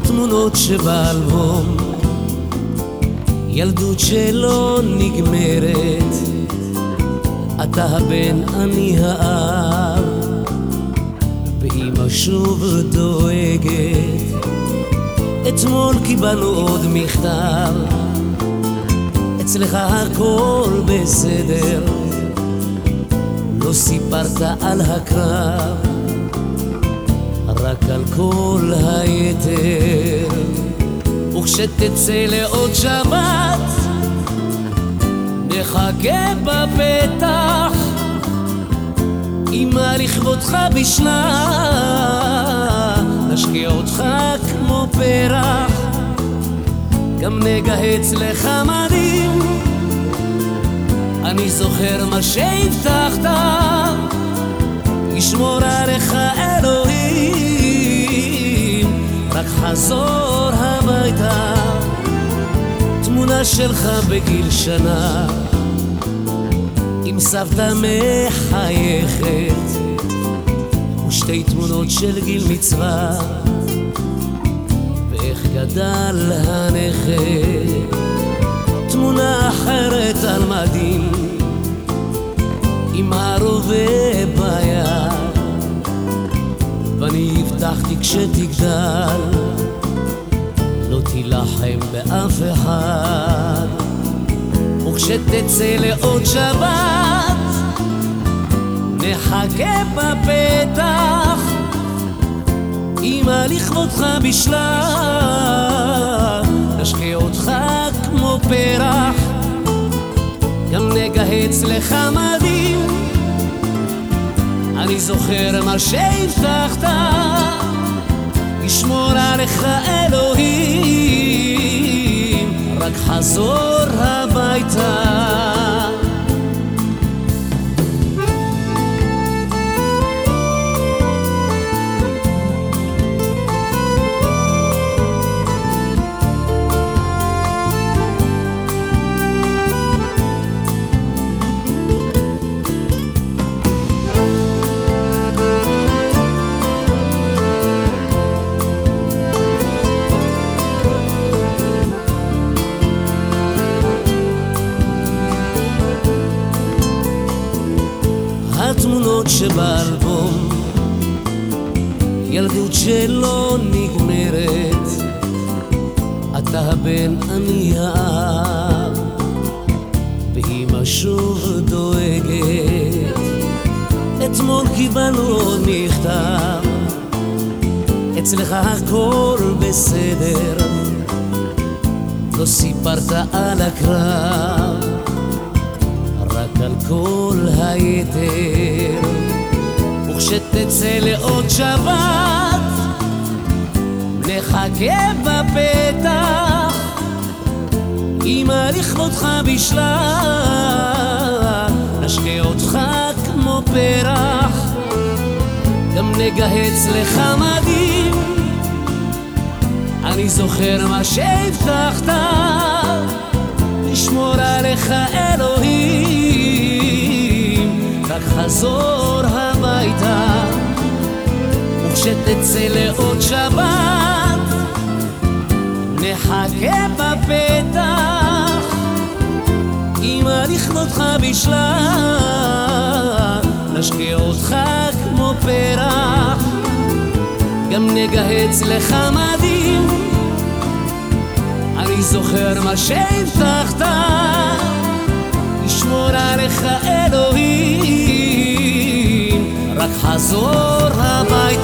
התמונות שבאלבום, ילדות שלא נגמרת, אתה הבן אני האב, ואמא שוב דואגת. אתמול קיבלנו עוד מכתב, אצלך הכל בסדר, לא סיפרת על הקרב, רק על כל היתר. וכשתצא לעוד שבת נחכה בפתח, אמא לכבודך בשנה, נשקיע אותך כמו פרח, גם נגהץ לך מדים. אני זוכר מה שהבטחת, ישמור עליך אלוהים, רק חזור הביתה. תמונה שלך בגיל שנה, עם סבתא מחייכת, ושתי תמונות של גיל מצווה, ואיך גדל הנכד. תמונה אחרת על מדים, עם הרובה ביד, ואני הבטחתי כשתגדל לא תילחם באף אחד. וכשתצא לעוד שבת נחכה בפתח, אמא לכבודך בשלה, נשקה אותך כמו פרח, גם נגהץ לך מדים. אני זוכר מה שהבטחת, ישמור עליך אלוהים, רק חזור הביתה. התמונות שבאלבום, ילדות שלא נגמרת, אתה הבן אני האב, ואמא שוב דואגת. אתמול קיבלנו עוד מכתב, אצלך הכל בסדר, לא סיפרת על הקרב, רק על כל היתר. וכשתצא לעוד שבת נחכה בפתח, אמא לכבודך בשלה, נשקה אותך כמו פרח, גם נגהץ לך מדים. אני זוכר מה שהבטחת, ישמור עליך אלוהים, רק חזור הביתה. וכשתצא לעוד שבת נחכה בפתח, אמא לכבודך בשלה, נשקה אותך כמו פרח, גם נגהץ לך מדים. אני זוכר מה שהבטחת, ישמור עליך אלוהים, רק חזור הביתה.